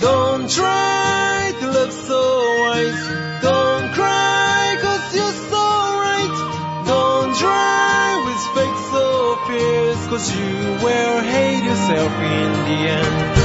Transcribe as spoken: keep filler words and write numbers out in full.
Don't try to look so wise. Don't cry cause you're so right. Don't try with fake so fierce, cause you will hate yourself in the end.